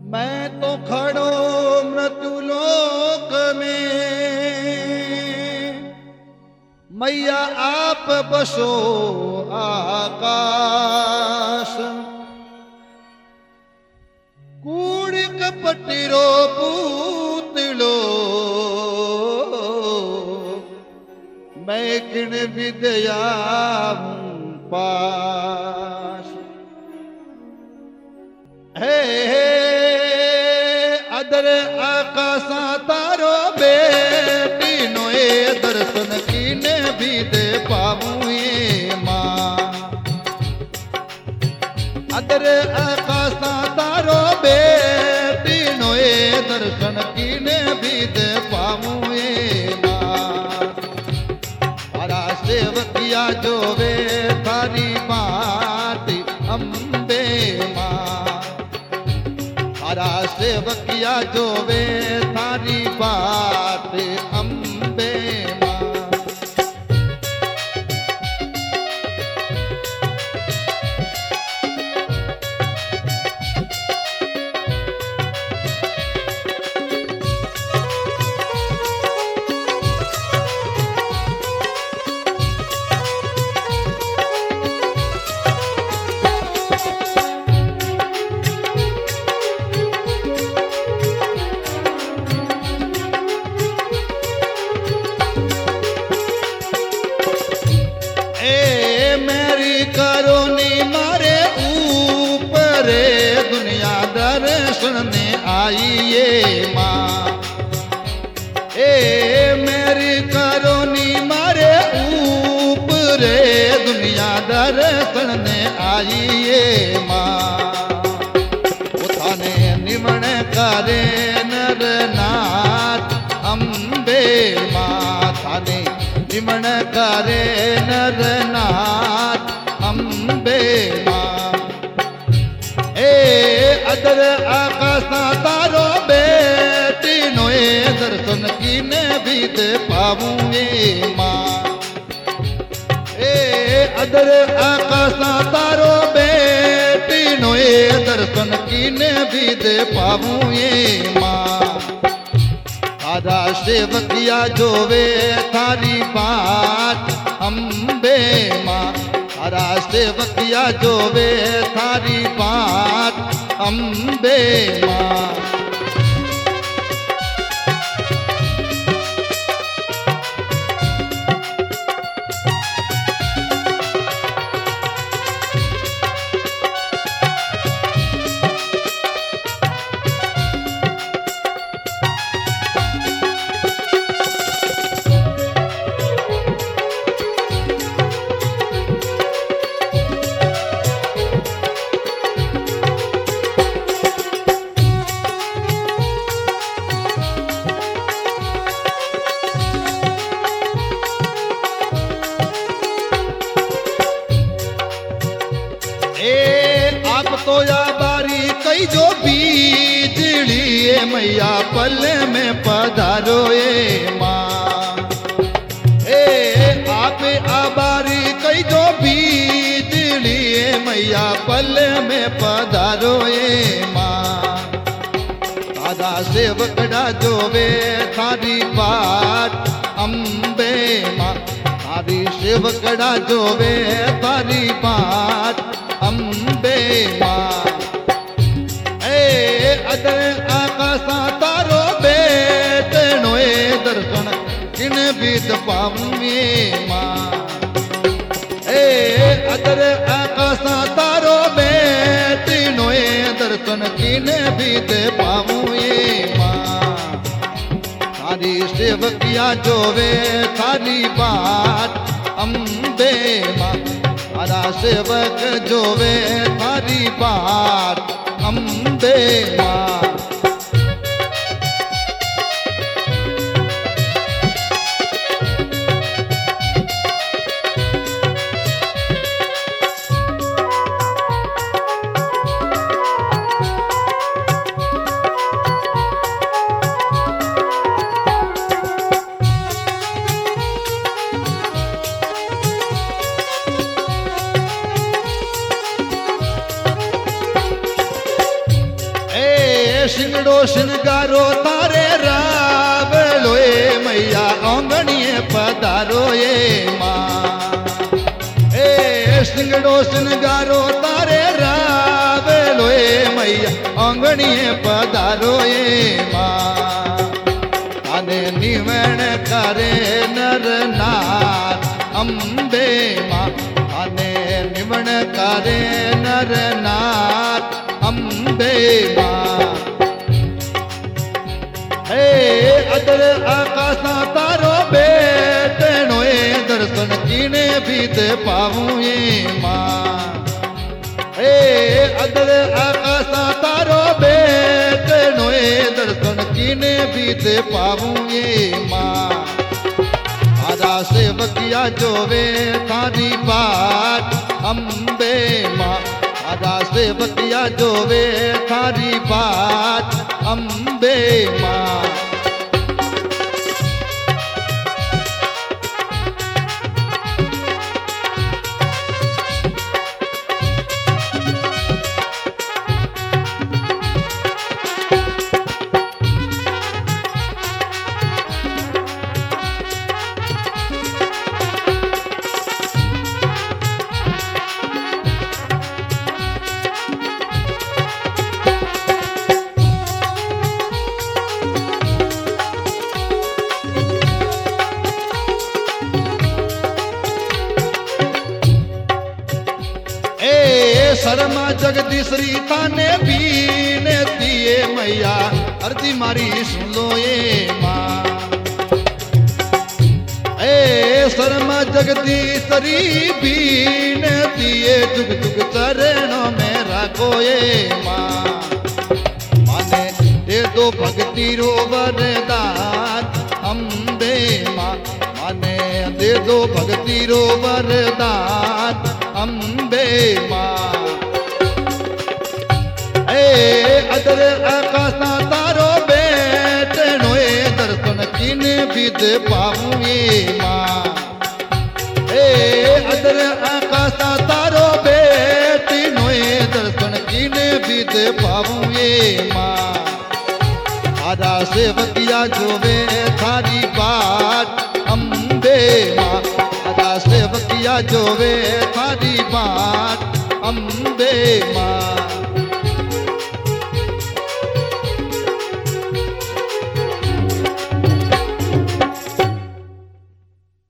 मैं तो खड़ो मृत्युलोक में, मैया आप बसो आकाश। कूड़ कपटिरो पूतलो, मैं किण विद्या पास। हे अदर आकाशा तारो बेटी नोए दर्शन कीने भी दे पाऊं ये मां। अदर आकाशा तारो बेटी नोए दर्शन कीने भी दे पाऊं ये मां। तारा सेवकिया जो वे थारी बात अम्बे मां। तारा सेवकिया जो वे थारी बात अम्बे मां। ने आई ये मां। ए मेरी करोनी मारे ऊपरे दुनिया दर्शन ने आई ये मां। उठाने निमण करे नर नाथ अम्बे मां। थाने निमण करे नर नाथ अम्बे मां। अदर आकाशा तारो बेटी नोए दर्शन कीने भी दे पाऊं ये मां। अदर आकाशा तारो बेटी नोए दर्शन कीने भी दे पाऊं ये मां। तारा सेवकिया जो वे थारी बात अम्बे मां। तारा सेवकिया जो वे थारी बात अम्बे मां। तो या बारी कई जो बीजली मैया पल में पधारो ये मां। आप आबारी कई जो बीजली मैया पल में पधारो ये मां। दादा सेवकड़ा जो वे थारी बात अम्बे मां। थारी सेवकड़ा जो वे थारी बात अम्बे मां। अदर आकाशा तारो बेट नोए दर्शन किन बीत पाऊं ये मां। अदर आकाशा तारो बेट नोए दर्शन किन बीत पाऊं ये मां। थारी सेवकिया जो वे थारी बात अम्बे मां। तारा सेवक जो वे थारी बात अम्बे मां। सिंगड़ो सिंगारो तारे रावलो मैया आंगणिए पधारो ये माँ सिंगड़ो सिंगारो तारे रावलो मैया आंगणिए पधारो ये माँ आने निवण करे नर नार अम्बे माँ आने निवण करे नर नार अम्बे माँ हे अदर आकाशा तारो बेटनोए दर्शन कीने बीत पाऊं ये माँ हे अदर आकाशा तारो बेटनोए दर्शन कीने बीत पाऊं ये माँ आजा सेवकिया जोवे थारी बात अम्बे माँ आजा सेवकिया जोवे थारी बात अम्बे माँ शर्मा जगदीश्वरी ताने बीने दिए मैया अर्जी मारी सुन लो ये माँ शर्मा जगदीश्वरी बीने दिए जुग जुग चरणों में रखो ये माँ माने दे दो भक्ति रो वरदान अम्बे माँ माने दे दो भक्ति रो वरदान अम्बे माँ अदर आकाशा तारो बेटनोए दर्शन किन विद पाऊं ये माँ अदर आकाशा तारो बेटनोए दर्शन किन विद पाऊं ये माँ आजा सेवकिया जोवे थारी बात अम्बे माँ आजा सेवकिया जोवे थारी बात अम्बे माँ